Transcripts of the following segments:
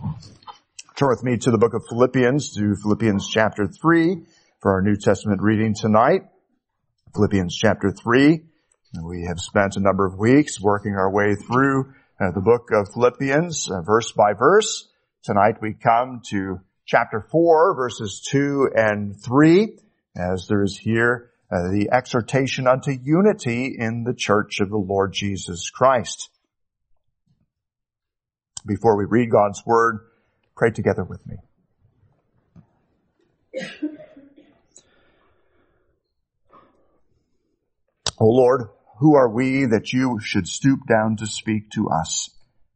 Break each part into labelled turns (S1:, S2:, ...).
S1: Turn with me to the book of Philippians, to Philippians chapter 3 for our New Testament reading tonight. Philippians chapter 3. And we have spent a number of weeks working our way through the book of Philippians, verse by verse. Tonight we come to chapter 4, verses 2 and 3, as there is here the exhortation unto unity in the church of the Lord Jesus Christ. Before we read God's word, pray together with me. O Lord, who are we that you should stoop down to speak to us?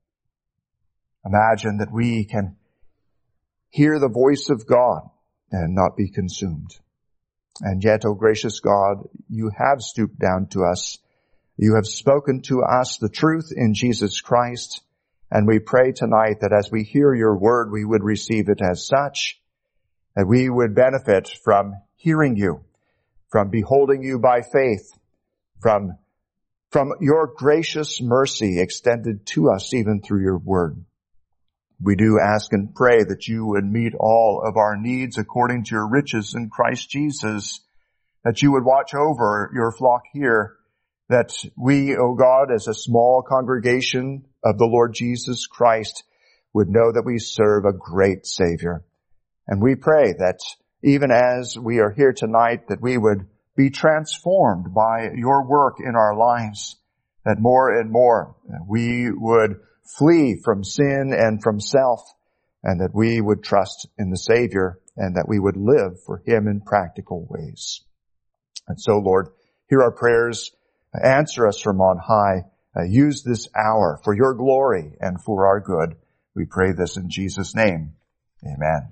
S1: Imagine that we can hear the voice of God and not be consumed. And yet, O gracious God, you have stooped down to us. You have spoken to us the truth in Jesus Christ. And we pray tonight that as we hear your word, we would receive it as such, that we would benefit from hearing you, from beholding you by faith, from your gracious mercy extended to us even through your word. We do ask and pray that you would meet all of our needs according to your riches in Christ Jesus, that you would watch over your flock here, that we, O God, as a small congregation of the Lord Jesus Christ, would know that we serve a great Savior. And we pray that even as we are here tonight, that we would be transformed by your work in our lives, that more and more we would flee from sin and from self, and that we would trust in the Savior, and that we would live for him in practical ways. And so, Lord, hear our prayers. Answer us from on high. Use this hour for your glory and for our good. We pray this in Jesus' name. Amen.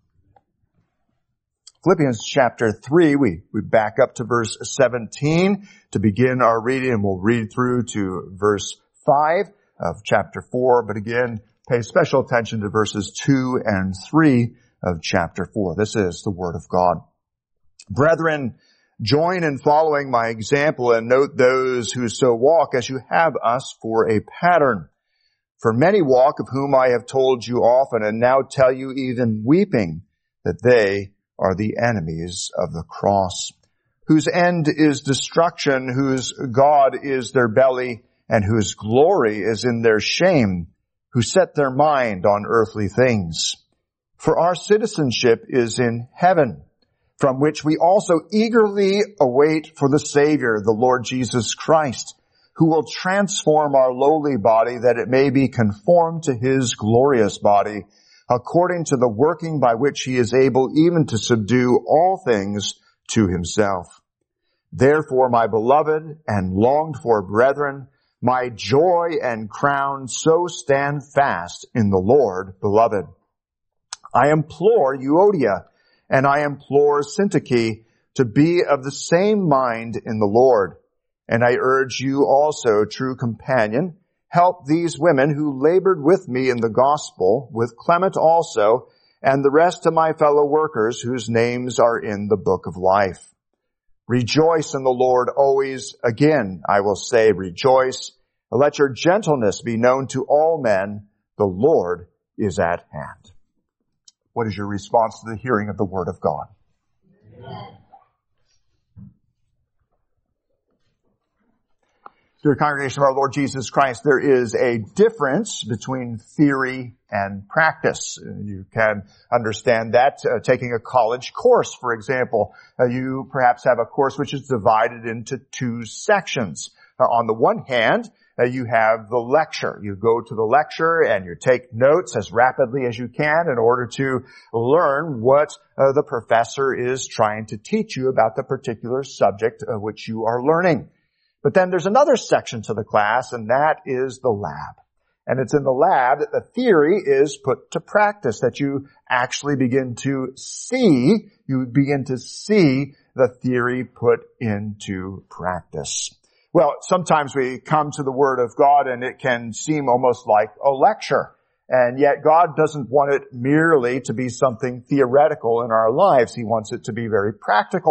S1: Philippians chapter 3, we back up to verse 17 to begin our reading, and we'll read through to verse 5 of chapter 4. But again, pay special attention to verses 2 and 3 of chapter 4. This is the word of God. Brethren, join in following my example and note those who so walk as you have us for a pattern. For many walk, of whom I have told you often and now tell you even weeping, that they are the enemies of the cross, whose end is destruction, whose God is their belly, and whose glory is in their shame, who set their mind on earthly things. For our citizenship is in heaven, from which we also eagerly await for the Savior, the Lord Jesus Christ, who will transform our lowly body that it may be conformed to his glorious body, according to the working by which he is able even to subdue all things to himself. Therefore, my beloved and longed for brethren, my joy and crown, so stand fast in the Lord, beloved. I implore Euodia, and I implore Syntyche to be of the same mind in the Lord. And I urge you also, true companion, help these women who labored with me in the gospel, with Clement also, and the rest of my fellow workers whose names are in the book of life. Rejoice in the Lord always. Again, I will say rejoice. Let your gentleness be known to all men. The Lord is at hand. What is your response to the hearing of the word of God? Amen. Dear congregation of our Lord Jesus Christ, there is a difference between theory and practice. You can understand that taking a college course, for example. You perhaps have a course which is divided into two sections. On the one hand, you have the lecture. You go to the lecture and you take notes as rapidly as you can in order to learn what the professor is trying to teach you about the particular subject of which you are learning. But then there's another section to the class, and that is the lab. And it's in the lab that the theory is put to practice, that you actually begin to see the theory put into practice. Well, sometimes we come to the Word of God and it can seem almost like a lecture. And yet God doesn't want it merely to be something theoretical in our lives. He wants it to be very practical.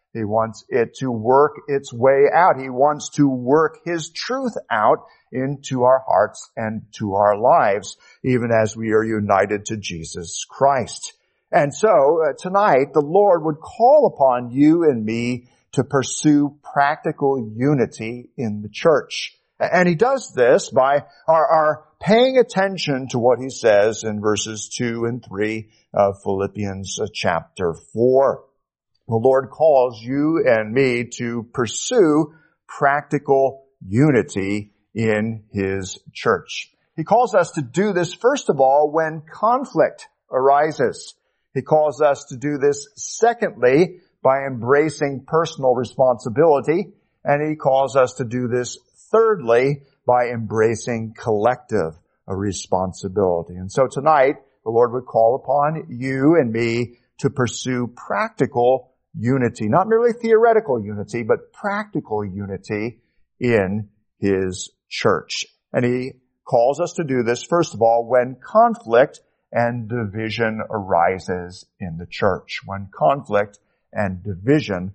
S1: He wants it to work its way out. He wants to work His truth out into our hearts and to our lives, even as we are united to Jesus Christ. And so, tonight, the Lord would call upon you and me to pursue practical unity in the church. And He does this by our paying attention to what He says in verses 2 and 3 of Philippians chapter 4. The Lord calls you and me to pursue practical unity in His church. He calls us to do this, first of all, when conflict arises. He calls us to do this, secondly, by embracing personal responsibility. And He calls us to do this, thirdly, by embracing collective responsibility. And so tonight, the Lord would call upon you and me to pursue practical unity, not merely theoretical unity, but practical unity in His church. And He calls us to do this, first of all, when conflict and division arises in the church. When conflict and division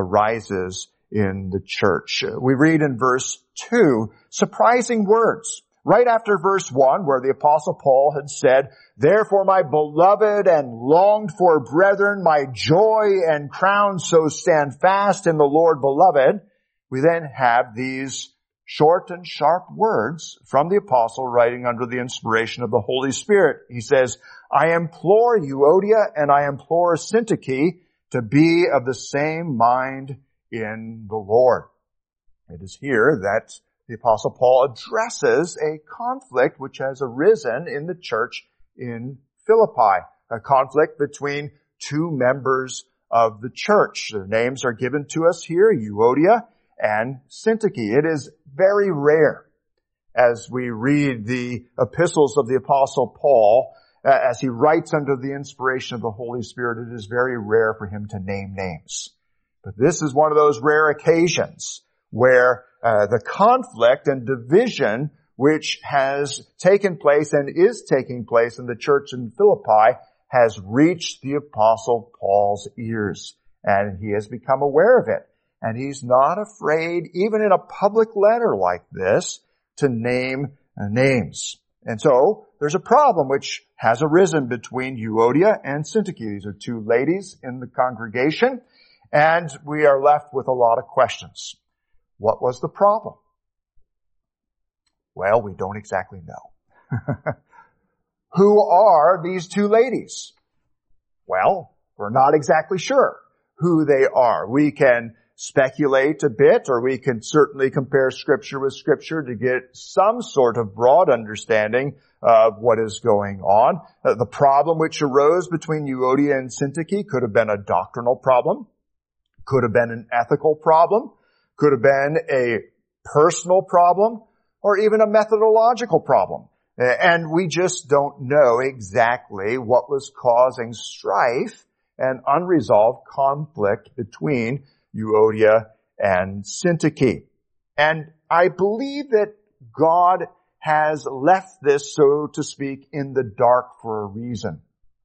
S1: arises in the church. We read in verse 2, surprising words. Right after verse 1, where the Apostle Paul had said, "Therefore, my beloved and longed for brethren, my joy and crown, so stand fast in the Lord, beloved." We then have these short and sharp words from the Apostle writing under the inspiration of the Holy Spirit. He says, "I implore Euodia and I implore Syntyche to be of the same mind in the Lord." It is here that the Apostle Paul addresses a conflict which has arisen in the church in Philippi, a conflict between two members of the church. Their names are given to us here, Euodia and Syntyche. It is very rare as we read the epistles of the Apostle Paul, as he writes under the inspiration of the Holy Spirit, it is very rare for him to name names. But this is one of those rare occasions where the conflict and division which has taken place and is taking place in the church in Philippi has reached the Apostle Paul's ears, and he has become aware of it. And he's not afraid, even in a public letter like this, to name names. And so there's a problem which has arisen between Euodia and Syntyche. These are two ladies in the congregation, and we are left with a lot of questions. What was the problem? Well, we don't exactly know. Who are these two ladies? Well, we're not exactly sure who they are. We can speculate a bit, or we can certainly compare Scripture with Scripture to get some sort of broad understanding of what is going on. The problem which arose between Euodia and Syntyche could have been a doctrinal problem, could have been an ethical problem, could have been a personal problem, or even a methodological problem. And we just don't know exactly what was causing strife and unresolved conflict between Euodia and Syntyche. And I believe that God has left this, so to speak, in the dark for a reason.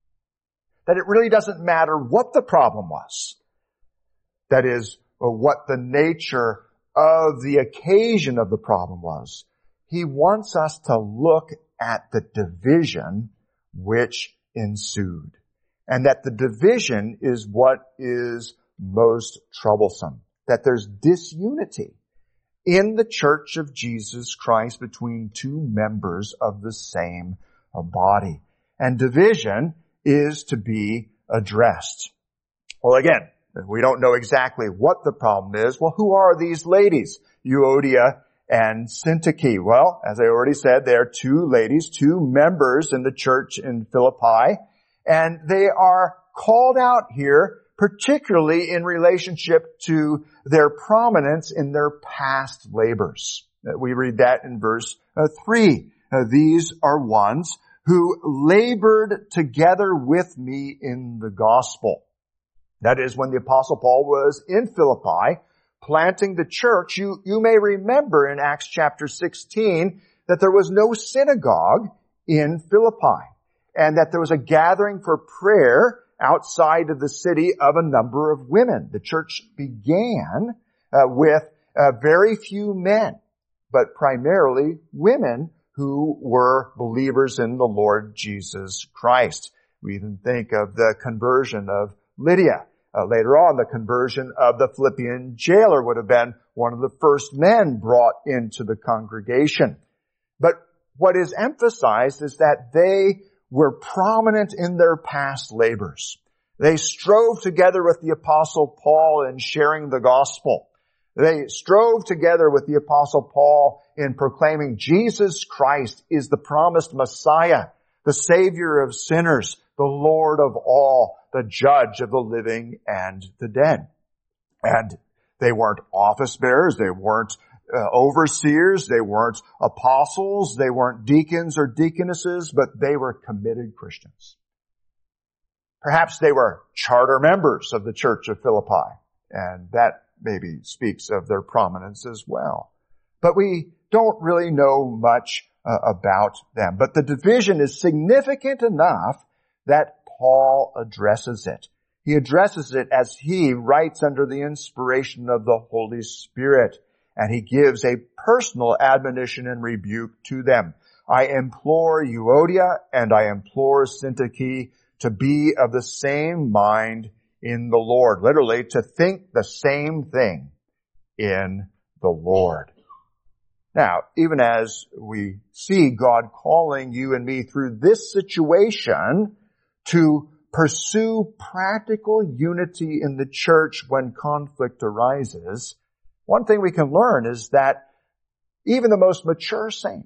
S1: That it really doesn't matter what the problem was. That is, what the nature of the occasion of the problem was. He wants us to look at the division which ensued. And that the division is what is most troublesome. That there's disunity in the church of Jesus Christ between two members of the same body. And division is to be addressed. Well, again, we don't know exactly what the problem is. Well, who are these ladies? Euodia and Syntyche. Well, as I already said, they are two ladies, two members in the church in Philippi, and they are called out here particularly in relationship to their prominence in their past labors. We read that in verse 3. These are ones who labored together with me in the gospel. That is, when the Apostle Paul was in Philippi planting the church, you may remember in Acts chapter 16 that there was no synagogue in Philippi, and that there was a gathering for prayer outside of the city of a number of women. The church began with very few men, but primarily women who were believers in the Lord Jesus Christ. We even think of the conversion of Lydia. Later on, the conversion of the Philippian jailer would have been one of the first men brought into the congregation. But what is emphasized is that they were prominent in their past labors. They strove together with the Apostle Paul in sharing the gospel. They strove together with the Apostle Paul in proclaiming Jesus Christ is the promised Messiah, the Savior of sinners, the Lord of all, the Judge of the living and the dead. And they weren't office bearers, they weren't overseers, they weren't apostles, they weren't deacons or deaconesses, but they were committed Christians. Perhaps they were charter members of the Church of Philippi, and that maybe speaks of their prominence as well. But we don't really know much about them. But the division is significant enough that Paul addresses it. He addresses it as he writes under the inspiration of the Holy Spirit, and he gives a personal admonition and rebuke to them. I implore Euodia and I implore Syntyche to be of the same mind in the Lord. Literally, to think the same thing in the Lord. Now, even as we see God calling you and me through this situation to pursue practical unity in the church when conflict arises, one thing we can learn is that even the most mature saint,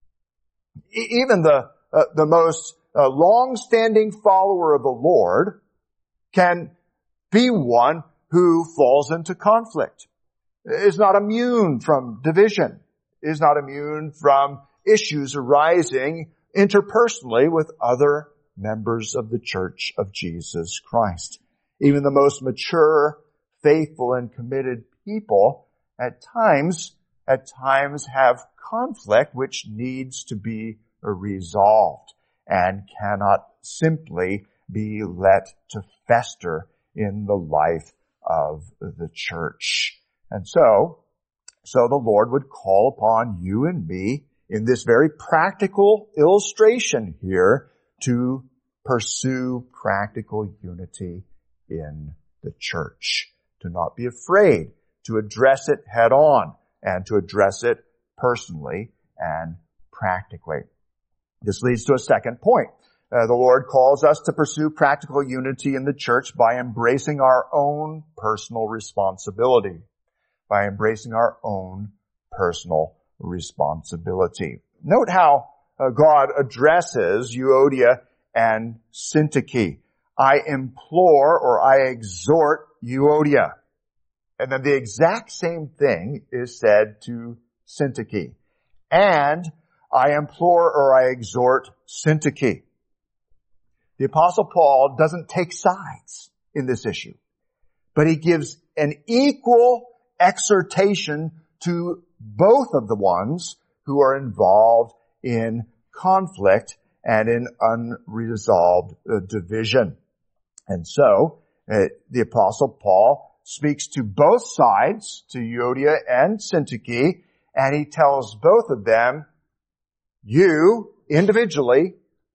S1: even the most long-standing follower of the Lord can be one who falls into conflict, is not immune from division, is not immune from issues arising interpersonally with other members of the Church of Jesus Christ. Even the most mature, faithful, and committed people at times have conflict which needs to be resolved and cannot simply be let to fester in the life of the church. And so the Lord would call upon you and me in this very practical illustration here to pursue practical unity in the church, to not be afraid, to address it head on, and to address it personally and practically. This leads to a second point. The Lord calls us to pursue practical unity in the church by embracing our own personal responsibility. By embracing our own personal responsibility. Note how God addresses Euodia and Syntyche. I implore or I exhort Euodia. And then the exact same thing is said to Syntyche. And I implore or I exhort Syntyche. The Apostle Paul doesn't take sides in this issue, but he gives an equal exhortation to both of the ones who are involved in conflict and in unresolved division. And so, the Apostle Paul speaks to both sides, to Euodia and Syntyche, and he tells both of them, you individually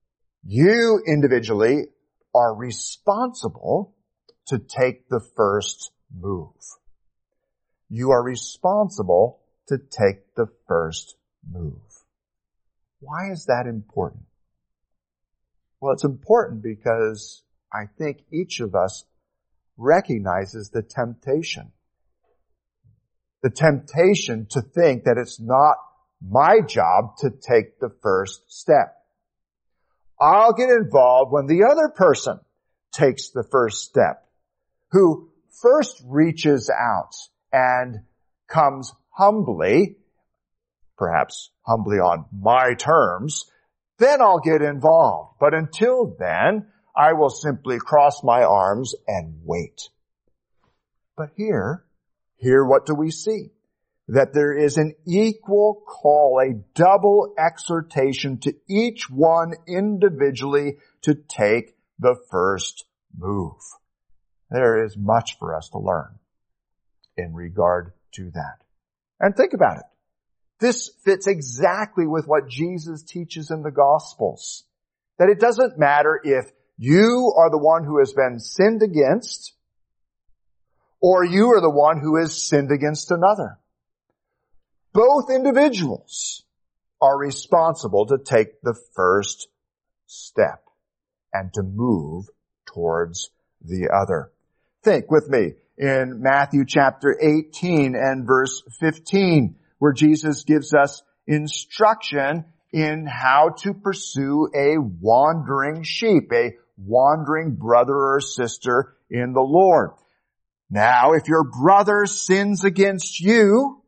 S1: are responsible to take the first move. You are responsible to take the first move. Why is that important? Well, it's important because I think each of us recognizes the temptation. The temptation to think that it's not my job to take the first step. I'll get involved when the other person takes the first step, who first reaches out and comes humbly, perhaps humbly on my terms, then I'll get involved. But until then, I will simply cross my arms and wait. But here what do we see? That there is an equal call, a double exhortation to each one individually to take the first move. There is much for us to learn in regard to that. And think about it. This fits exactly with what Jesus teaches in the Gospels. That it doesn't matter if you are the one who has been sinned against, or you are the one who has sinned against another. Both individuals are responsible to take the first step and to move towards the other. Think with me in Matthew chapter 18 and verse 15, where Jesus gives us instruction in how to pursue a wandering sheep, a wandering brother or sister in the Lord. Now, if your brother sins against you,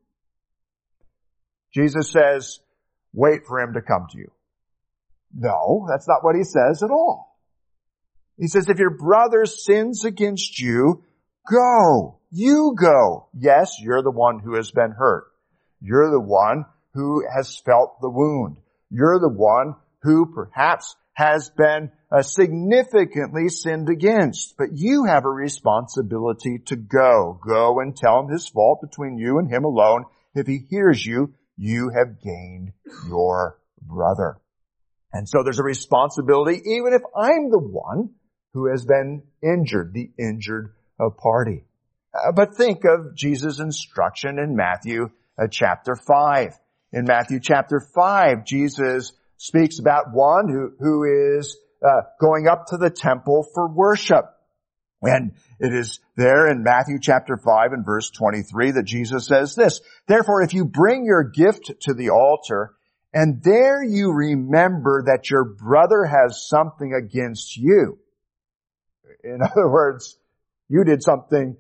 S1: Jesus says, wait for him to come to you. No, that's not what he says at all. He says, if your brother sins against you, go. You go. Yes, you're the one who has been hurt. You're the one who has felt the wound. You're the one who perhaps has been significantly sinned against. But you have a responsibility to go. Go and tell him his fault between you and him alone. If he hears you, you have gained your brother. And so there's a responsibility, even if I'm the one who has been injured, the injured party. But think of Jesus' instruction in Matthew chapter 5. In Matthew chapter 5, Jesus speaks about one who is going up to the temple for worship. And it is there in Matthew chapter 5 and verse 23 that Jesus says this, therefore, if you bring your gift to the altar, and there you remember that your brother has something against you. In other words, you did something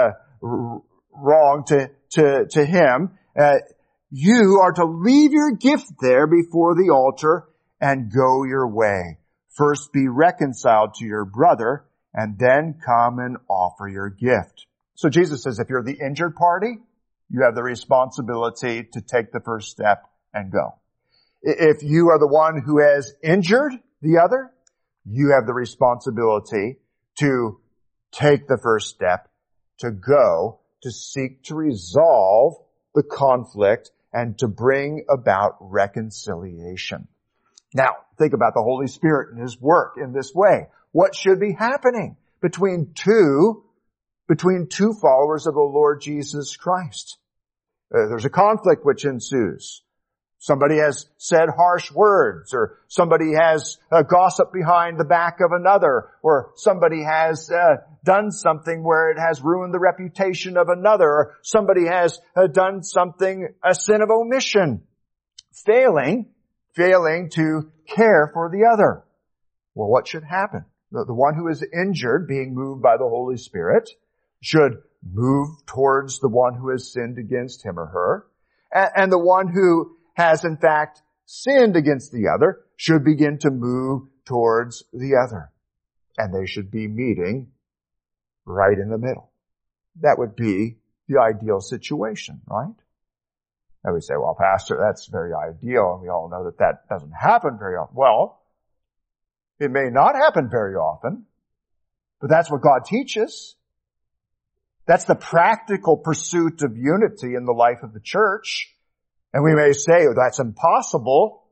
S1: wrong to him. You are to leave your gift there before the altar and go your way. First be reconciled to your brother, and then come and offer your gift. So Jesus says if you're the injured party, you have the responsibility to take the first step and go. If you are the one who has injured the other, you have the responsibility to take the first step, to go, to seek to resolve the conflict and to bring about reconciliation. Now, think about the Holy Spirit and His work in this way. What should be happening between two followers of the Lord Jesus Christ? There's a conflict which ensues. Somebody has said harsh words, or somebody has gossiped behind the back of another, or somebody has done something where it has ruined the reputation of another, or somebody has done something, a sin of omission, failing to care for the other. Well, what should happen? The one who is injured, being moved by the Holy Spirit, should move towards the one who has sinned against him or her, and the one who has in fact sinned against the other should begin to move towards the other. And they should be meeting right in the middle. That would be the ideal situation, right? And we say, well, Pastor, that's very ideal, and we all know that that doesn't happen very often. Well, it may not happen very often, but that's what God teaches. That's the practical pursuit of unity in the life of the church. And we may say, oh, that's impossible.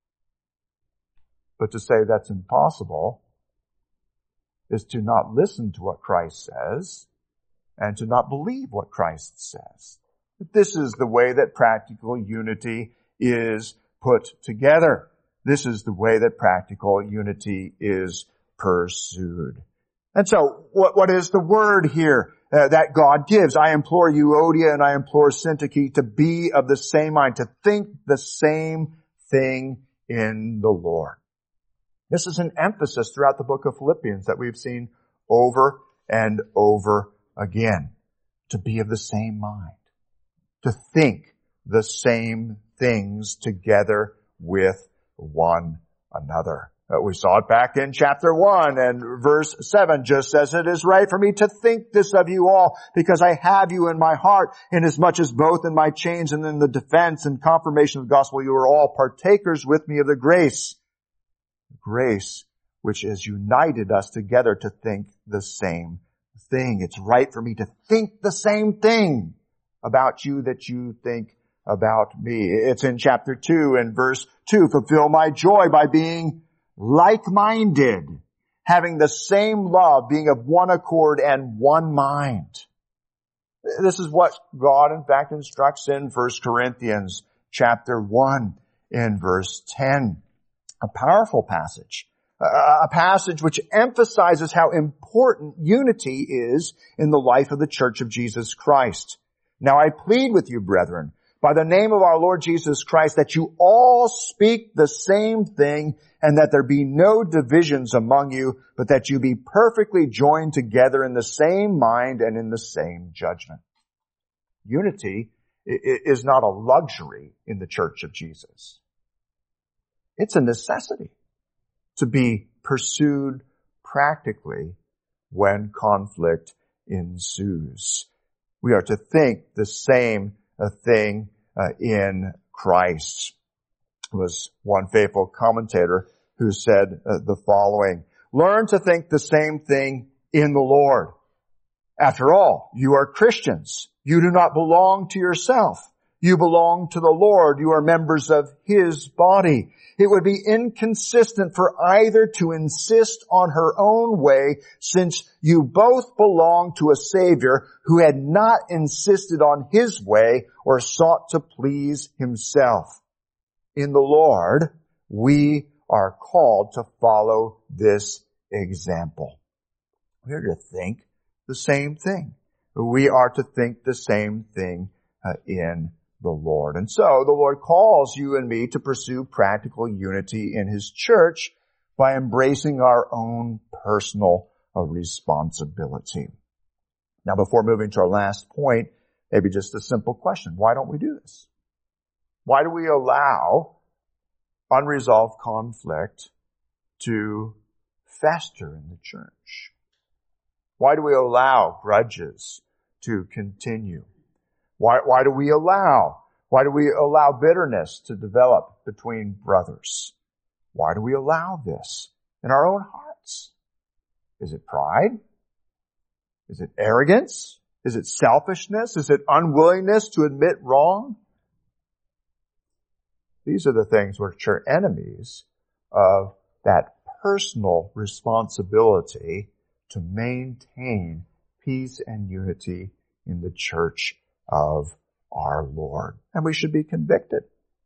S1: But to say that's impossible is to not listen to what Christ says and to not believe what Christ says. This is the way that practical unity is put together. This is the way that practical unity is pursued. And so, what is the word here that God gives? I implore Euodia and I implore Syntyche to be of the same mind, to think the same thing in the Lord. This is an emphasis throughout the book of Philippians that we've seen over and over again. To be of the same mind. To think the same things together with one another. We saw it back in chapter 1 and verse 7, just as it is right for me to think this of you all, because I have you in my heart, inasmuch as both in my chains and in the defense and confirmation of the gospel, you are all partakers with me of the grace which has united us together to think the same thing. It's right for me to think the same thing about you that you think about me. It's in chapter 2 and verse 2. Fulfill my joy by being like-minded, having the same love, being of one accord and one mind. This is what God, in fact, instructs in 1 Corinthians chapter 1 in verse 10. A powerful passage. A passage which emphasizes how important unity is in the life of the Church of Jesus Christ. Now I plead with you, brethren, by the name of our Lord Jesus Christ, that you all speak the same thing, and that there be no divisions among you, but that you be perfectly joined together in the same mind and in the same judgment. Unity is not a luxury in the Church of Jesus. It's a necessity to be pursued practically when conflict ensues. We are to think the same thing in Christ. There was one faithful commentator who said the following: learn to think the same thing in the Lord. After all, you are Christians. You do not belong to yourself. You belong to the Lord. You are members of His body. It would be inconsistent for either to insist on her own way, since you both belong to a Savior who had not insisted on His way or sought to please Himself. In the Lord, we are called to follow this example. We are to think the same thing. We are to think the same thing in the Lord. And so the Lord calls you and me to pursue practical unity in His church by embracing our own personal responsibility. Now, before moving to our last point, maybe just a simple question. Why don't we do this? Why do we allow unresolved conflict to fester in the church? Why do we allow grudges to continue? Why do we allow bitterness to develop between brothers? Why do we allow this in our own hearts? Is it pride? Is it arrogance? Is it selfishness? Is it unwillingness to admit wrong? These are the things which are enemies of that personal responsibility to maintain peace and unity in the church of our Lord. And we should be convicted.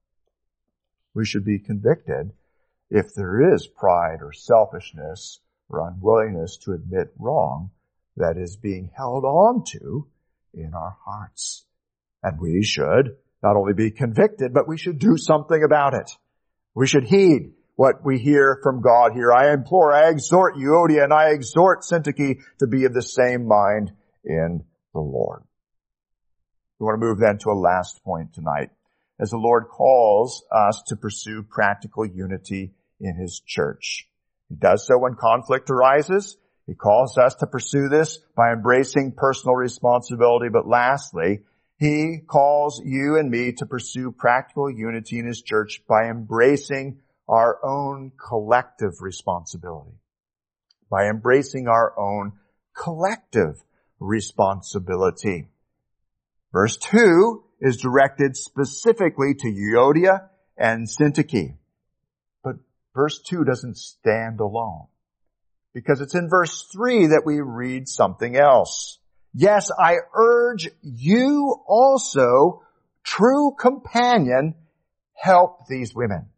S1: We should be convicted if there is pride or selfishness or unwillingness to admit wrong that is being held on to in our hearts. And we should not only be convicted, but we should do something about it. We should heed what we hear from God here. I implore, I exhort Euodia, and I exhort Syntyche to be of the same mind in the Lord. We want to move then to a last point tonight. As the Lord calls us to pursue practical unity in His church. He does so when conflict arises. He calls us to pursue this by embracing personal responsibility. But lastly, He calls you and me to pursue practical unity in His church by embracing our own collective responsibility. By embracing our own collective responsibility. Verse 2 is directed specifically to Euodia and Syntyche. But verse 2 doesn't stand alone. Because it's in verse 3 that we read something else. Yes, I urge you also, true companion, help these women.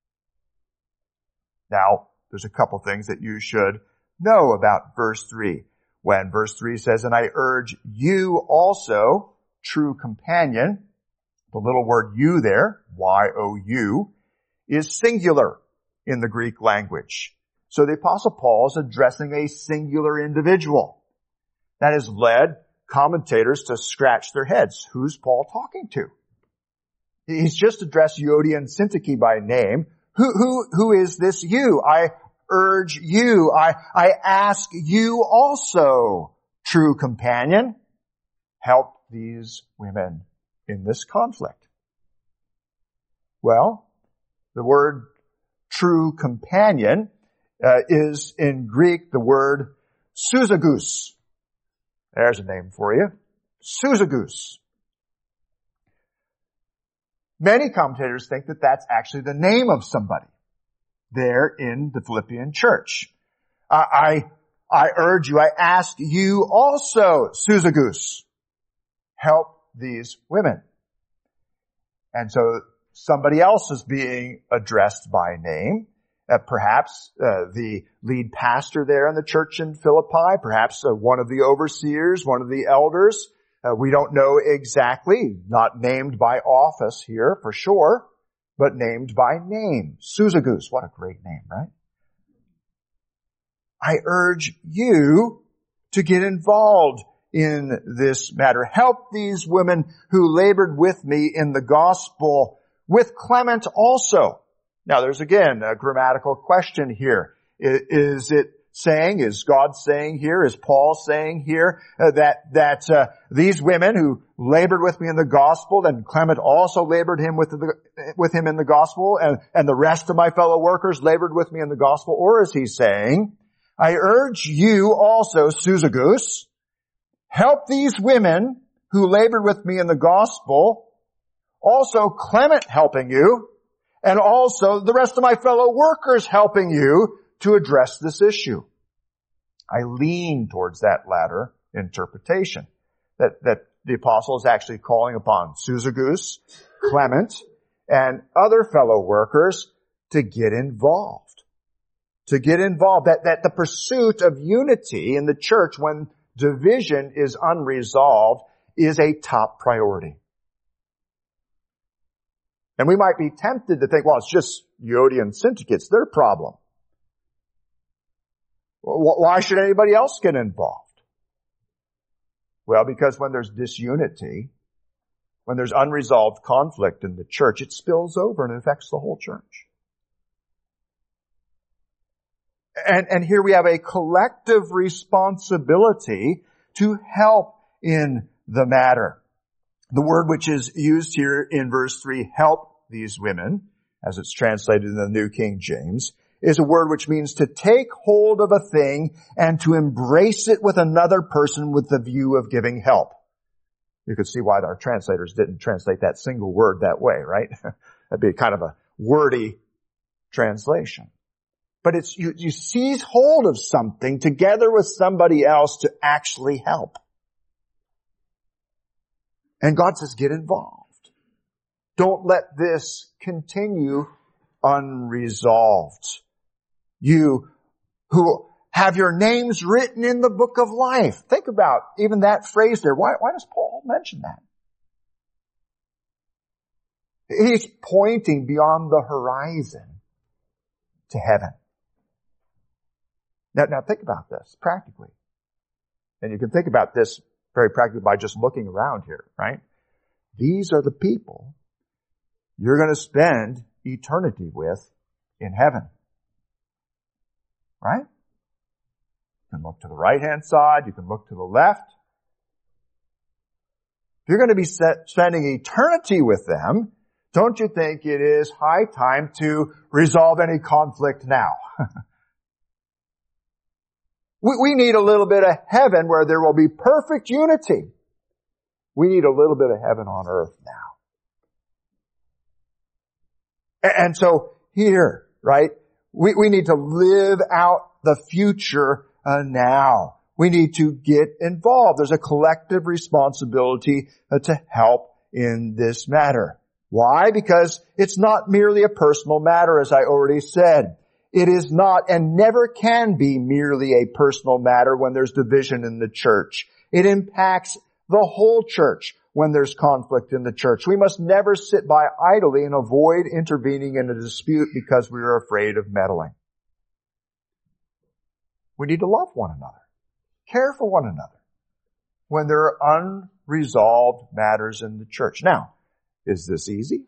S1: Now, there's a couple things that you should know about verse 3. When verse 3 says, and I urge you also, true companion, the little word you there, Y-O-U, is singular in the Greek language. So the Apostle Paul is addressing a singular individual. That has led commentators to scratch their heads. Who's Paul talking to? He's just addressed Euodia and Syntyche by name. Who is this you? I urge you. I ask you also, true companion, help these women in this conflict. Well, the word true companion is in Greek the word sousagus. There's a name for you. Sousagus. Many commentators think that that's actually the name of somebody there in the Philippian church. I urge you, I ask you also, sousagus, help these women. And so somebody else is being addressed by name. Perhaps the lead pastor there in the church in Philippi, perhaps one of the overseers, one of the elders. We don't know exactly, not named by office here for sure, but named by name. Sousagus, what a great name, right? I urge you to get involved in this matter. Help these women who labored with me in the gospel, with Clement also. Now there's again a grammatical question here. Is God saying here, is Paul saying here that these women who labored with me in the gospel, and Clement also labored with him in the gospel, and the rest of my fellow workers labored with me in the gospel? Or is he saying, I urge you also, sousagus, help these women who labored with me in the gospel, also Clement helping you, and also the rest of my fellow workers helping you to address this issue. I lean towards that latter interpretation, that the apostle is actually calling upon sousagus, Clement, and other fellow workers to get involved. To get involved. That the pursuit of unity in the church when division is unresolved is a top priority. And we might be tempted to think, well, it's just Euodia and Syntyche, it's their problem. Why should anybody else get involved? Well, because when there's disunity, when there's unresolved conflict in the church, it spills over and affects the whole church. And here we have a collective responsibility to help in the matter. The word which is used here in verse 3, help these women, as it's translated in the New King James, is a word which means to take hold of a thing and to embrace it with another person with the view of giving help. You could see why our translators didn't translate that single word that way, right? That'd be kind of a wordy translation. But it's, you seize hold of something together with somebody else to actually help. And God says, get involved. Don't let this continue unresolved. You who have your names written in the book of life. Think about even that phrase there. Why does Paul mention that? He's pointing beyond the horizon to heaven. Now think about this practically. And you can think about this very practically by just looking around here, right? These are the people you're going to spend eternity with in heaven. Right? You can look to the right-hand side. You can look to the left. If you're going to be spending eternity with them, don't you think it is high time to resolve any conflict now? We need a little bit of heaven where there will be perfect unity. We need a little bit of heaven on earth now. And so here, right, we need to live out the future now. We need to get involved. There's a collective responsibility to help in this matter. Why? Because it's not merely a personal matter, as I already said. It is not and never can be merely a personal matter when there's division in the church. It impacts the whole church when there's conflict in the church. We must never sit by idly and avoid intervening in a dispute because we are afraid of meddling. We need to love one another, care for one another when there are unresolved matters in the church. Now, is this easy?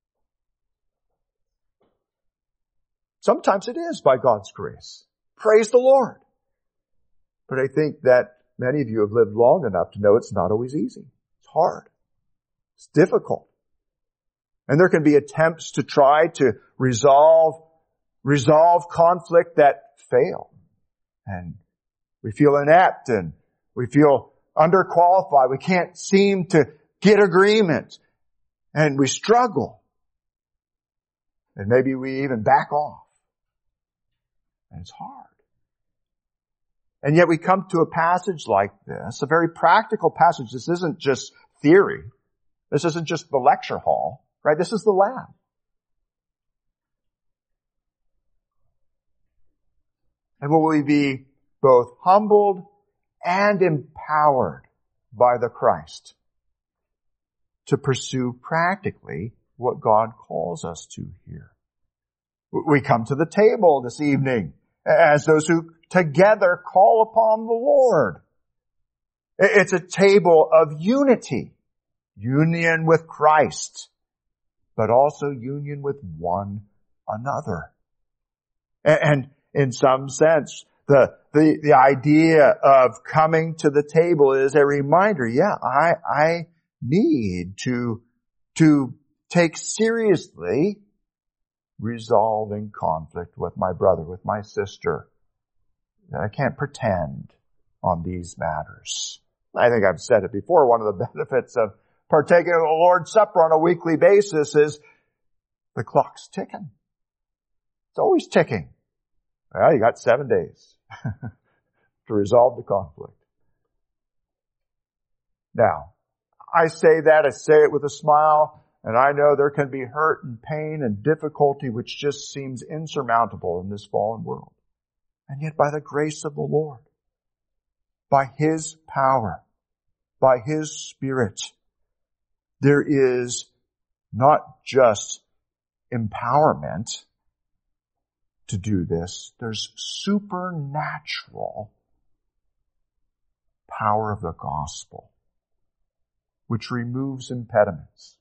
S1: Sometimes it is by God's grace. Praise the Lord. But I think that many of you have lived long enough to know it's not always easy. It's hard. It's difficult. And there can be attempts to try to resolve conflict that fail. And we feel inept and we feel underqualified. We can't seem to get agreement. And we struggle. And maybe we even back off. And it's hard. And yet we come to a passage like this, a very practical passage. This isn't just theory. This isn't just the lecture hall, right? This is the lab. And will we be both humbled and empowered by the Christ to pursue practically what God calls us to here? We come to the table this evening as those who together call upon the Lord. It's a table of unity, union with Christ, but also union with one another. And in some sense, the idea of coming to the table is a reminder, I need to take seriously resolving conflict with my brother, with my sister. I can't pretend on these matters. I think I've said it before, one of the benefits of partaking of the Lord's Supper on a weekly basis is the clock's ticking. It's always ticking. Well, you got 7 days to resolve the conflict. Now, I say it with a smile, and I know there can be hurt and pain and difficulty which just seems insurmountable in this fallen world. And yet by the grace of the Lord, by His power, by His Spirit, there is not just empowerment to do this, there's supernatural power of the gospel, which removes impediments,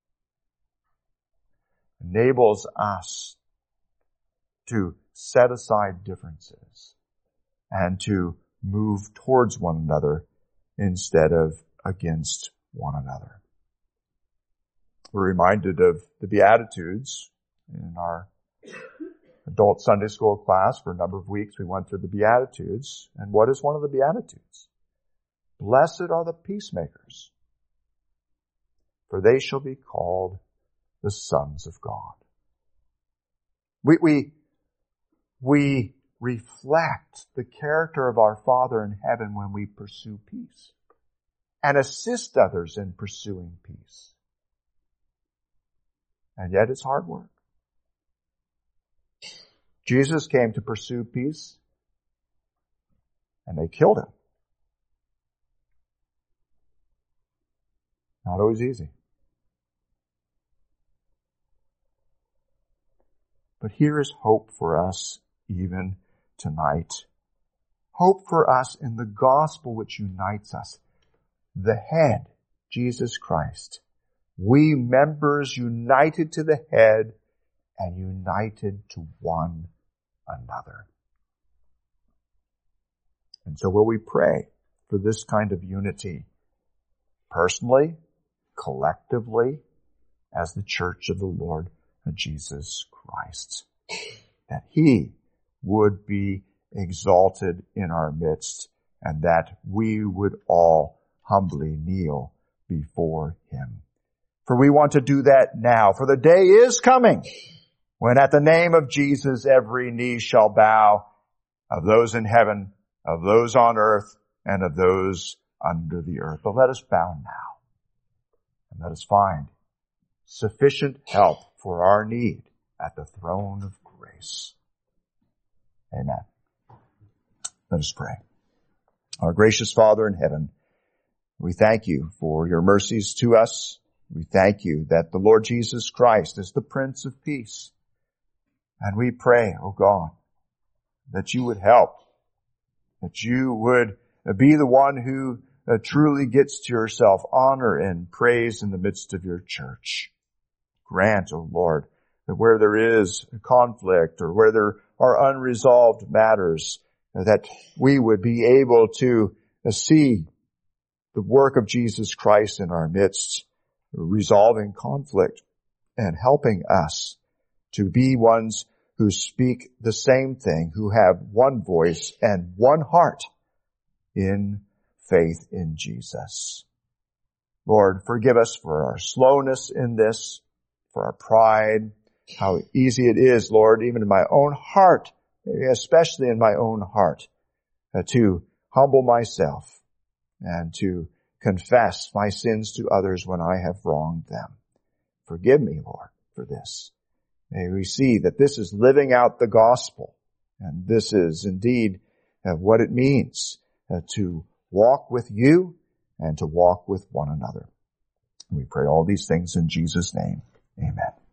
S1: enables us to set aside differences and to move towards one another instead of against one another. We're reminded of the Beatitudes in our adult Sunday school class. For a number of weeks we went through the Beatitudes. And what is one of the Beatitudes? Blessed are the peacemakers, for they shall be called the sons of God. We reflect the character of our Father in heaven when we pursue peace and assist others in pursuing peace. And yet it's hard work. Jesus came to pursue peace, and they killed him. Not always easy. But here is hope for us even tonight. Hope for us in the gospel which unites us. The head, Jesus Christ. We members united to the head and united to one another. And so will we pray for this kind of unity, personally, collectively, as the church of the Lord Jesus Christ, that He would be exalted in our midst and that we would all humbly kneel before Him. For we want to do that now, for the day is coming when at the name of Jesus every knee shall bow, of those in heaven, of those on earth, and of those under the earth. But let us bow now, and let us find sufficient help for our need at the throne of grace. Amen. Let us pray. Our gracious Father in heaven, we thank You for Your mercies to us. We thank You that the Lord Jesus Christ is the Prince of Peace. And we pray, O God, that You would help, that You would be the one who truly gets to Yourself honor and praise in the midst of Your church. Grant, O Lord, that where there is conflict or where there are unresolved matters, that we would be able to see the work of Jesus Christ in our midst, resolving conflict and helping us to be ones who speak the same thing, who have one voice and one heart in faith in Jesus. Lord, forgive us for our slowness in this, for our pride, how easy it is, Lord, even in my own heart, especially in my own heart, to humble myself and to confess my sins to others when I have wronged them. Forgive me, Lord, for this. May we see that this is living out the gospel, and this is indeed what it means to walk with you and to walk with one another. We pray all these things in Jesus' name. Amen.